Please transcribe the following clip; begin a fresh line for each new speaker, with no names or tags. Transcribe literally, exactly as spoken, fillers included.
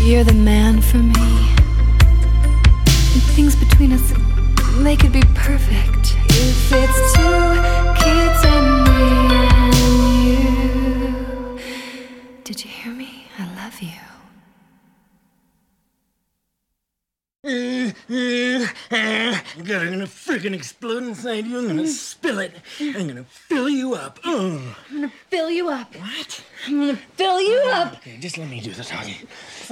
You're the man for me. And things between us, they could be perfect. If it's two kids and me and you. Did you hear me? I love you.
I'm gonna freaking explode inside you. I'm gonna spill it. I'm gonna fill you up. Oh.
I'm gonna fill you up.
What?
I'm gonna fill you up.
Okay, just let me do the talking.